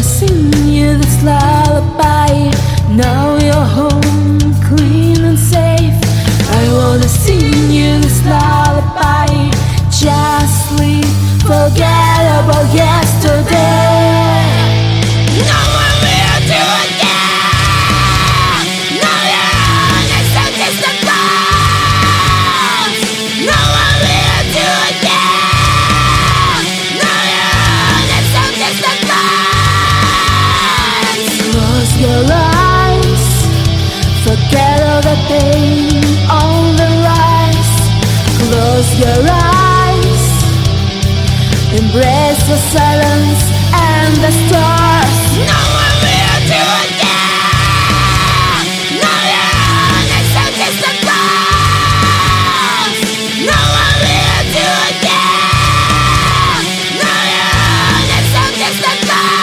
wanna sing you this lullaby. Now you're home, clean and safe. I wanna sing you this lullaby. Just sleep, forget about yesterday. No one will do again. No, you're on a so distant clouds. No one will do again. No, you're on a so distant clouds. Close your eyes, forget all the pain on the rise. Close your eyes, embrace the silence and the stars. No one will do again. No, you're on a so distant clouds. No one will do again. No, you're on a so distant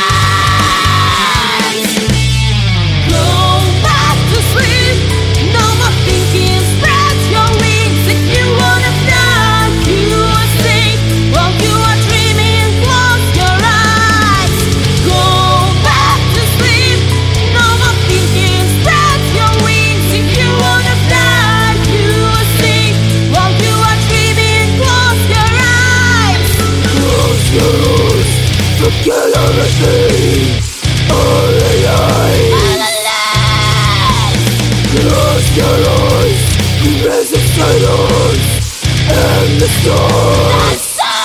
clouds. Go back to sleep. No more thinking. Spread your wings if you wanna fly. You are safe while you are dreaming. Close your eyes. Go back to sleep. No more thinking. Spread your wings if you wanna fly. You are safe while you are dreaming. Close your eyes. Close your eyes, forget everything. All alive. All alive. Close your eyes, erase the silence and the stars.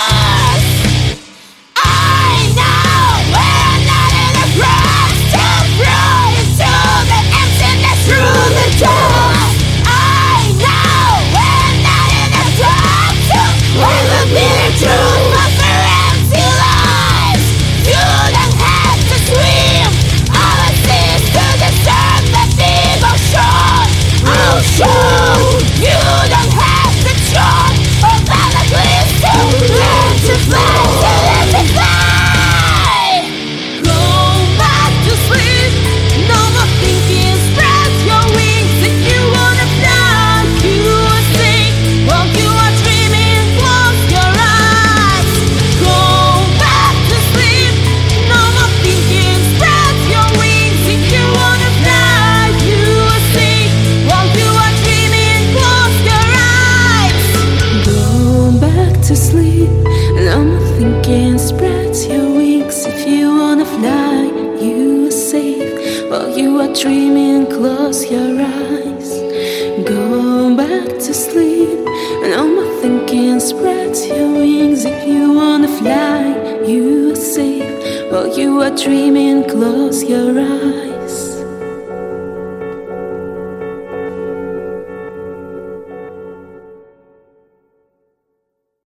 I know we're not in a rush to throw into the emptiness through the door. I know we're not in a rush to live a bitter truth but for empty lives. You don't have to swim all the seas to disturb the devotion. Oh, sure, you don't have to try or find a place to learn to fly, to learn to fly. Go back to sleep. No more thinking. Spread your wings if you wanna fly. You are safe while you are dreaming. Close your eyes. Go back to sleep. No more thinking. Spread your wings if you wanna fly. You are safe while you are dreaming. Close your eyes. Go back to sleep. No more thinking. Spread your wings if you wanna fly. You are safe while you are dreaming. Close your eyes. Go back to sleep. No more thinking. Spread your wings if you wanna fly. You are safe while you are dreaming. Close your eyes.